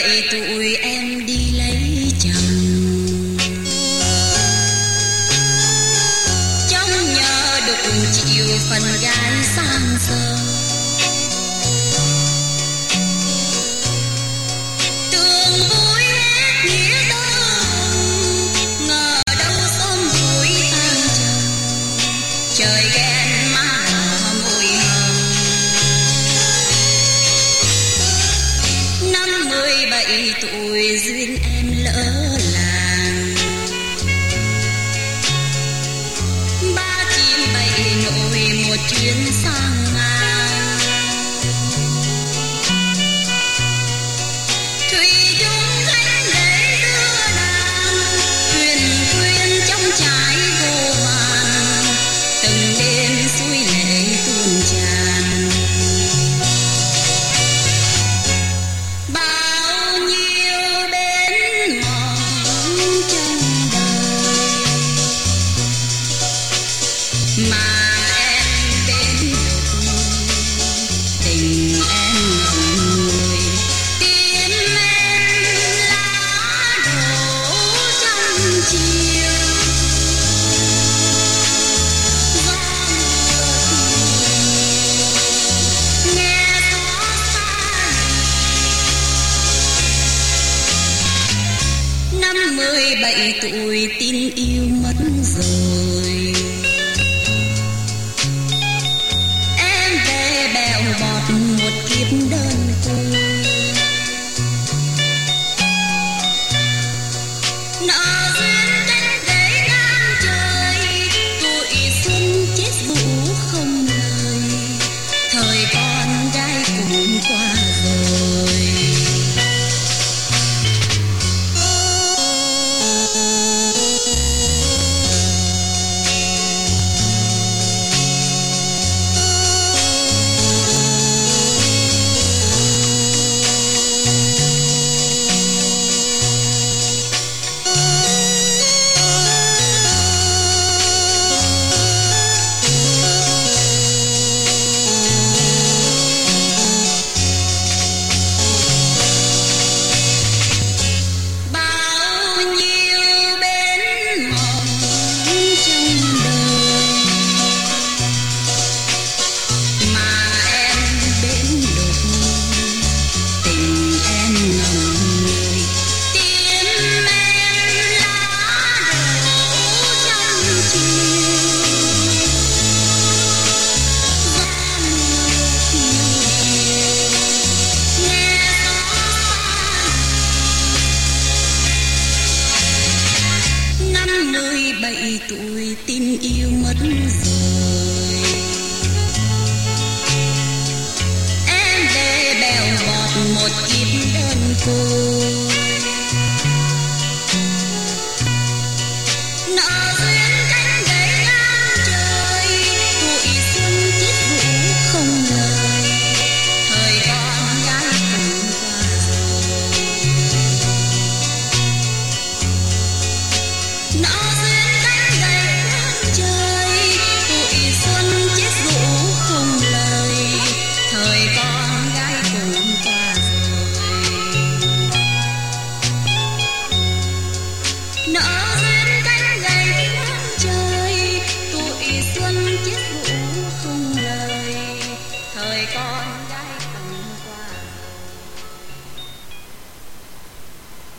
17 tuổi em đi lấy chồng, trong nhờ đục chịu phần gái sang giàu. Tưởng vui hết nghĩa đâu, ngờ đâu sớm vui tan trầm, trời ghen má đỏ môi hồng. Năm 17 tuổi duyên em lỡ làng, ba chim bảy nỗi một chuyến sang ngang. Thủy chung cánh để đưa đàn, thuyền quyên trong trái vô vàn, từng đêm suối lệ tuôn tràn. Bao nhiêu bến mòn trong đời mà em đến được, tình em ngậm ngùi, tim em lá đổ trong chiều. Gió mưa nghe xót xa. Năm 17 tuổi tin yêu mất rồi, em về bèo bọt một kiếp đơn côi. Nợ duyên cánh gãy ngang trời, tuổi xuân chết vũ không lời, thời con gái cũng qua rồi. Bao nhiêu bến mòn trong đời mà em đến được, tình em ngậm ngùi, tim em lá đổ trong chiều. Gió mưa nghe xót xa. Năm 17 tuổi tin yêu mất rồi, em về bèo bọt một kiếp đơn côi. Nợ duyên cánh gãy ngang trời, tuổi xuân chết vũ không lời, thời con gái cũng qua rồi. Nợ duyên cánh gãy ngang trời, tuổi xuân chết vũ không lời, thời con gái cũng qua rồi. Nợ duyên cánh gãy ngang trời, tuổi xuân chết vũ không lời, thời con